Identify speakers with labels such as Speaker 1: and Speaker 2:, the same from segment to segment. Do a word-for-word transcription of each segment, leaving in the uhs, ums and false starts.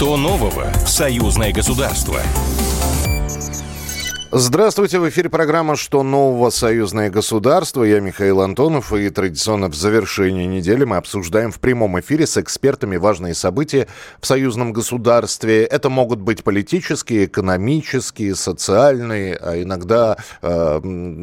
Speaker 1: Что нового в союзное государство?
Speaker 2: Здравствуйте, в эфире программа «Что нового? Союзное государство». Я Михаил Антонов, и традиционно в завершении недели мы обсуждаем в прямом эфире с экспертами важные события в союзном государстве. Это могут быть политические, экономические, социальные, а иногда э,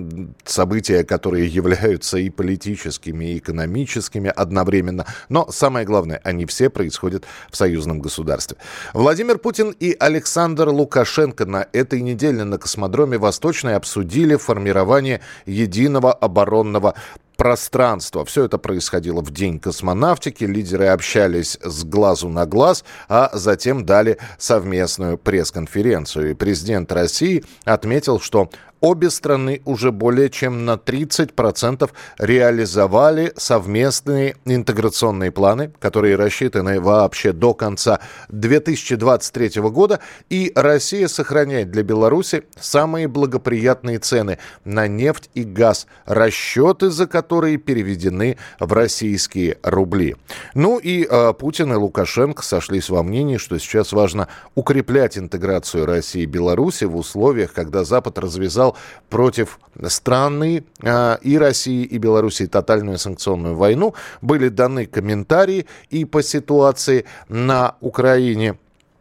Speaker 2: события, которые являются и политическими, и экономическими одновременно. Но самое главное, они все происходят в союзном государстве. Владимир Путин и Александр Лукашенко на этой неделе на космодроме Восточной обсудили формирование единого оборонного пространства. Все это происходило в День космонавтики. Лидеры общались с глазу на глаз, а затем дали совместную пресс-конференцию. И президент России отметил, что обе страны уже более чем на тридцать процентов реализовали совместные интеграционные планы, которые рассчитаны вообще до конца две тысячи двадцать третьего года. И Россия сохраняет для Беларуси самые благоприятные цены на нефть и газ, расчеты за которые переведены в российские рубли. Ну и э, Путин и Лукашенко сошлись во мнении, что сейчас важно укреплять интеграцию России и Беларуси в условиях, когда Запад развязал против страны э, и России, и Белоруссии тотальную санкционную войну. Были даны комментарии и по ситуации на Украине.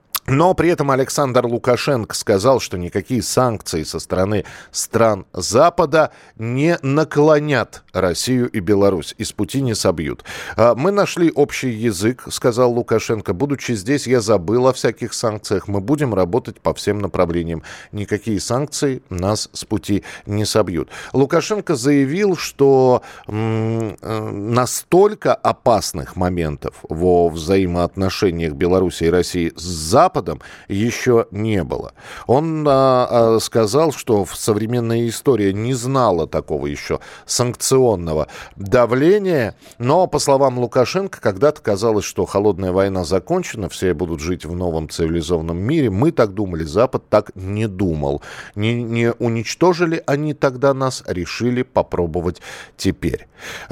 Speaker 2: Но при этом Александр Лукашенко сказал, что никакие санкции со стороны стран Запада не наклонят Россию и Беларусь, и с пути не собьют. «Мы нашли общий язык», — сказал Лукашенко. «Будучи здесь, я забыл о всяких санкциях. Мы будем работать по всем направлениям. Никакие санкции нас с пути не собьют». Лукашенко заявил, что м- настолько опасных моментов во взаимоотношениях Беларуси и России с Западом еще не было. Он а, а, сказал, что современная история не знала такого еще санкционного давления, но, по словам Лукашенко, когда-то казалось, что холодная война закончена, все будут жить в новом цивилизованном мире. Мы так думали, Запад так не думал. Не, не уничтожили они тогда нас, решили попробовать теперь.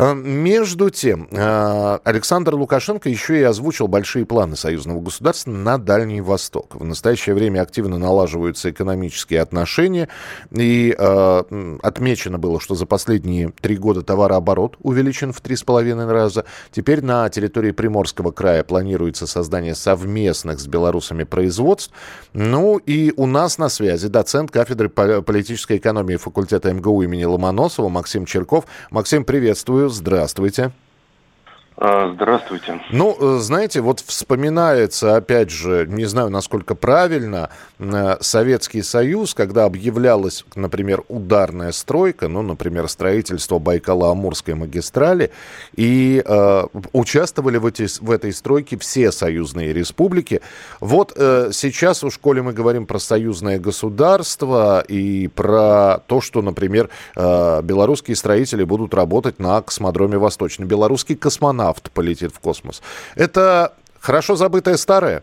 Speaker 2: Между тем, Александр Лукашенко еще и озвучил большие планы союзного государства на Дальний Восток. В настоящее время активно налаживаются экономические отношения, и э, отмечено было, что за последние три года товарооборот увеличен в три с половиной раза. Теперь на территории Приморского края планируется создание совместных с белорусами производств. Ну и у нас на связи доцент кафедры политической экономии факультета эм гэ у имени Ломоносова Максим Чирков. Максим, приветствую, здравствуйте.
Speaker 3: Здравствуйте.
Speaker 2: Ну, знаете, вот вспоминается, опять же, не знаю, насколько правильно, Советский Союз, когда объявлялась, например, ударная стройка, ну, например, строительство Байкало-Амурской магистрали, и э, участвовали в, эти, в этой стройке все союзные республики. Вот э, сейчас уж, коли мы говорим про союзное государство и про то, что, например, э, белорусские строители будут работать на космодроме Восточный, белорусский космонавт полетит в космос. Это хорошо забытое старое?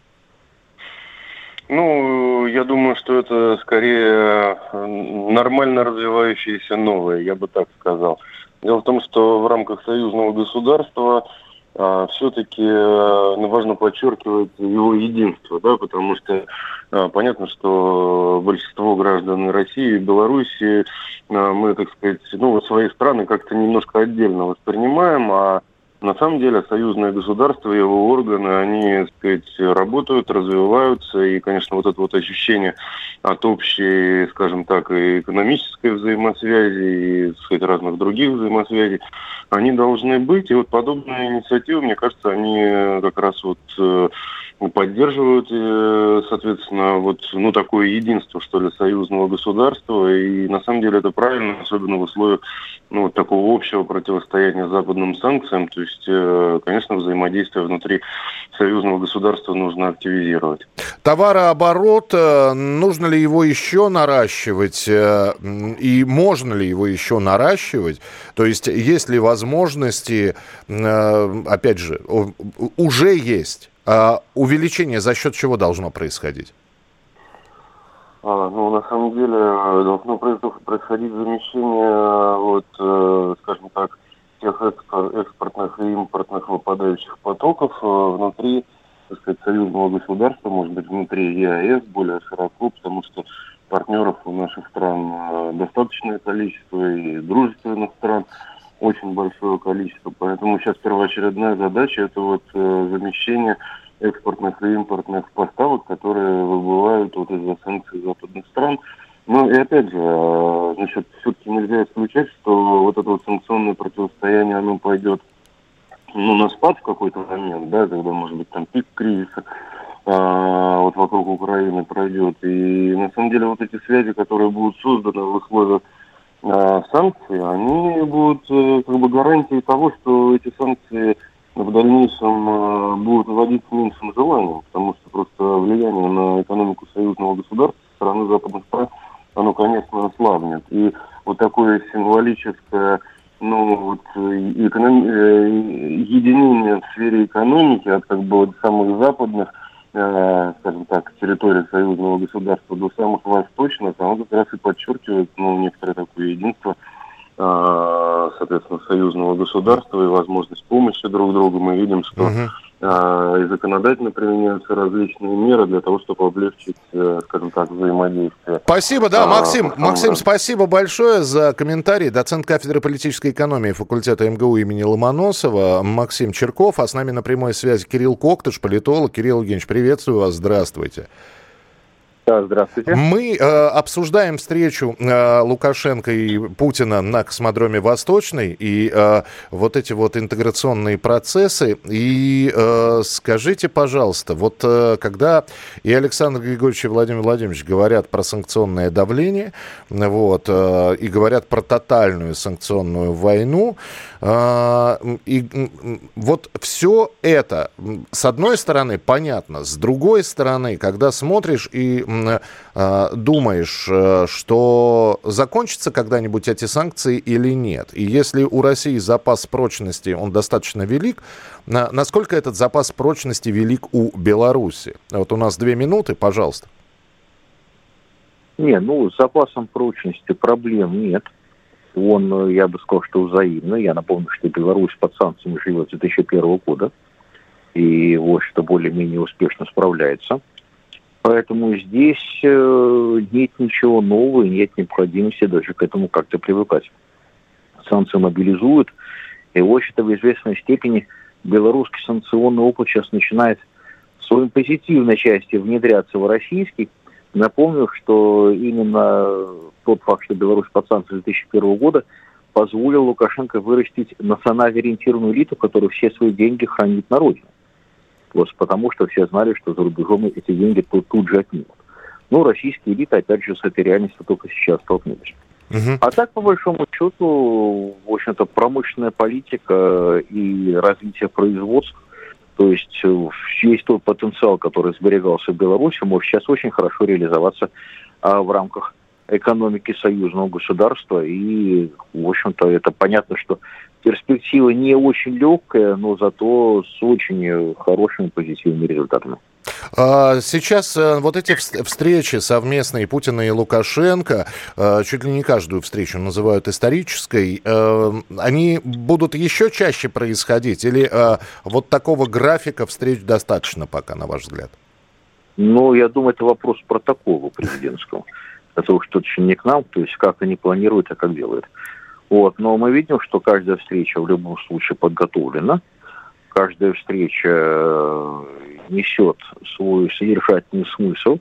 Speaker 3: Ну, я думаю, что это скорее нормально развивающееся новое, я бы так сказал. Дело в том, что в рамках союзного государства а, все-таки а, важно подчеркивать его единство, да, потому что а, понятно, что большинство граждан России и Беларуси а, мы, так сказать, ну, свои страны как-то немножко отдельно воспринимаем, а на самом деле союзное государство и его органы, они, так сказать, работают, развиваются, и, конечно, вот это вот ощущение от общей, скажем так, и экономической взаимосвязи, и, так сказать, разных других взаимосвязей, они должны быть, и вот подобные инициативы, мне кажется, они как раз вот поддерживают, соответственно, вот, ну, такое единство, что ли, союзного государства, и на самом деле это правильно, особенно в условиях, ну, вот такого общего противостояния западным санкциям, то есть, конечно, взаимодействие внутри союзного государства нужно активизировать.
Speaker 2: Товарооборот, нужно ли его еще наращивать, и можно ли его еще наращивать? То есть, есть ли возможности, опять же, уже есть, увеличение за счет чего должно происходить?
Speaker 3: А, ну, на самом деле, должно происходить замещение, вот, э, скажем так, тех экспортных и импортных выпадающих потоков э, внутри, так сказать, союзного государства, может быть, внутри ЕАЭС более широко, потому что партнеров у наших стран достаточное количество, и дружественных стран очень большое количество. Поэтому сейчас первоочередная задача – это вот замещение экспортных и импортных поставок, которые выбывают вот из-за санкций западных стран. Ну и опять же, значит, все-таки нельзя исключать, что вот это вот санкционное противостояние, оно пойдет ну, на спад в какой-то момент, да, когда, может быть, там пик кризиса а, вот вокруг Украины пройдет. И на самом деле вот эти связи, которые будут созданы в условиях а, санкций, они будут а, как бы гарантией того, что эти санкции в дальнейшем а, будут вводиться с меньшим желанием, потому что просто влияние на экономику союзного государства со стороны западных стран, оно, конечно, ослабнет. И вот такое символическое, ну, вот, эконом... единение в сфере экономики от как бы вот самых западных, э, скажем так, территорий союзного государства до самых восточных, оно как раз и подчеркивает, ну, некоторое такое единство, э, соответственно, союзного государства и возможность помощи друг другу. Мы видим, что uh-huh. э, и законодательно применяются различные меры для того, чтобы облегчить, э, скажем так, взаимодействие.
Speaker 2: Спасибо, да, Максим. А, Максим, да. Спасибо большое за комментарий. Доцент кафедры политической экономии факультета МГУ имени Ломоносова Максим Чирков, а с нами на прямой связи Кирилл Коктыш, политолог. Кирилл Евгеньевич, приветствую вас, здравствуйте.
Speaker 4: Да, здравствуйте.
Speaker 2: Мы э, обсуждаем встречу э, Лукашенко и Путина на космодроме Восточный и э, вот эти вот интеграционные процессы. И э, скажите, пожалуйста, вот э, когда и Александр Григорьевич, и Владимир Владимирович говорят про санкционное давление, вот, э, и говорят про тотальную санкционную войну, э, и вот все это, с одной стороны, понятно, с другой стороны, когда смотришь и думаешь, что закончатся когда-нибудь эти санкции или нет. И если у России запас прочности, он достаточно велик, насколько этот запас прочности велик у Беларуси? Вот у нас две минуты, пожалуйста.
Speaker 4: Не, ну, с запасом прочности проблем нет. Он, я бы сказал, что взаимно. Я напомню, что Беларусь под санкциями живет с две тысячи первого года. И вот что более-менее успешно справляется. Поэтому здесь э, нет ничего нового, нет необходимости даже к этому как-то привыкать. Санкции мобилизуют, и, в общем-то, в известной степени белорусский санкционный опыт сейчас начинает в своей позитивной части внедряться в российский. Напомню, что именно тот факт, что Беларусь под санкциями две тысячи первого года, позволил Лукашенко вырастить национально ориентированную элиту, которая все свои деньги хранит на родине. Просто потому, что все знали, что за рубежом эти деньги тут, тут же отнимут. Ну, российские элиты, опять же, с этой реальностью только сейчас столкнулись. Uh-huh. А так, по большому счету, в общем-то, промышленная политика и развитие производств, то есть весь тот потенциал, который сберегался в Беларуси, может сейчас очень хорошо реализоваться а, в рамках экономики союзного государства. И, в общем-то, это понятно, что перспектива не очень легкая, но зато с очень хорошими позитивными результатами.
Speaker 2: Сейчас вот эти встречи совместные Путина и Лукашенко, чуть ли не каждую встречу называют исторической, они будут еще чаще происходить? Или вот такого графика встреч достаточно пока, на ваш взгляд?
Speaker 4: Ну, я думаю, это вопрос протокола президентского. Это уж тут еще не к нам, то есть как они планируют, а как делают. Вот. Но мы видим, что каждая встреча в любом случае подготовлена. Каждая встреча несет свой содержательный смысл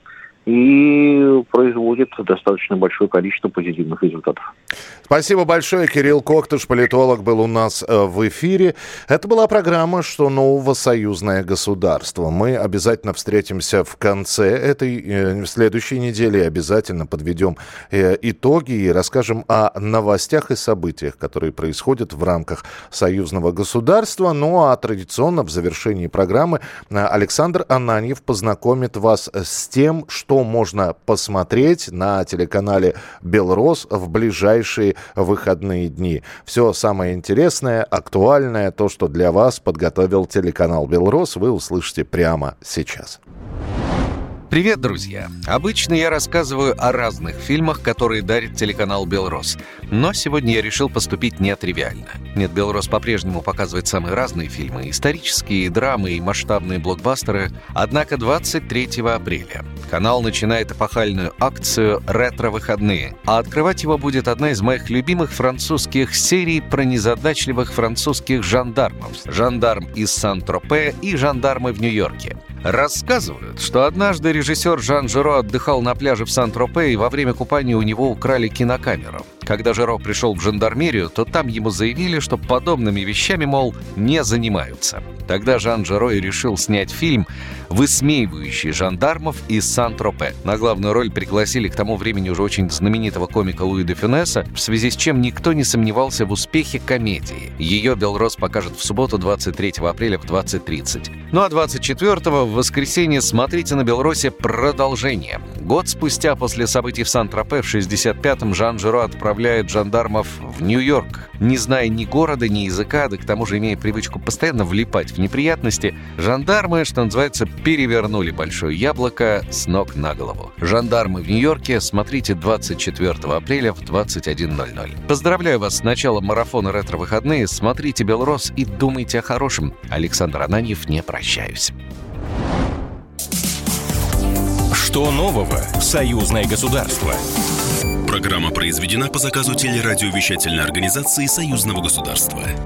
Speaker 4: и производит достаточно большое количество позитивных результатов.
Speaker 2: Спасибо большое. Кирилл Коктыш, политолог, был у нас в эфире. Это была программа «Что нового? Союзное государство». Мы обязательно встретимся в конце этой э, следующей недели. Обязательно подведем э, итоги и расскажем о новостях и событиях, которые происходят в рамках союзного государства. Ну а традиционно в завершении программы Александр Ананьев познакомит вас с тем, что можно посмотреть на телеканале «Белрос» в ближайшие выходные дни. Все самое интересное, актуальное, то, что для вас подготовил телеканал «Белрос», вы услышите прямо сейчас.
Speaker 5: Привет, друзья! Обычно я рассказываю о разных фильмах, которые дарит телеканал «Белрос». Но сегодня я решил поступить нетривиально. Нет, «Белрос» по-прежнему показывает самые разные фильмы, исторические, драмы и масштабные блокбастеры. Однако двадцать третьего апреля канал начинает эпохальную акцию «Ретро-выходные». А открывать его будет одна из моих любимых французских серий про незадачливых французских жандармов. «Жандарм из Сан-Тропе» и «Жандармы в Нью-Йорке». Рассказывают, что однажды режиссер Жан Жиро отдыхал на пляже в Сан-Тропе, и во время купания у него украли кинокамеру. Когда Жиро пришел в жандармерию, то там ему заявили, что подобными вещами, мол, не занимаются. Тогда Жан Жиро и решил снять фильм, высмеивающий жандармов из Сан-Тропе. На главную роль пригласили к тому времени уже очень знаменитого комика Луи де Фюнеса, в связи с чем никто не сомневался в успехе комедии. Ее «Белрос» покажет в субботу, двадцать третьего апреля в двадцать тридцать. Ну а двадцать четвёртого, в воскресенье, смотрите на «Белросе» продолжение. Год спустя после событий в Сан-Тропе в шестьдесят пятом Жан Жиро отправляет жандармов в Нью-Йорк. Не зная ни города, ни языка, да к тому же имея привычку постоянно влипать в неприятности, жандармы, что называется, перевернули большое яблоко с ног на голову. «Жандармы в Нью-Йорке» смотрите двадцать четвёртого апреля в двадцать один ноль ноль. Поздравляю вас с началом марафона «Ретро-выходные». Смотрите «Белрос» и думайте о хорошем. Александр Ананьев, не прощаюсь.
Speaker 1: Что нового в «Союзное государство»?
Speaker 6: Программа произведена по заказу телерадиовещательной организации Союзного государства.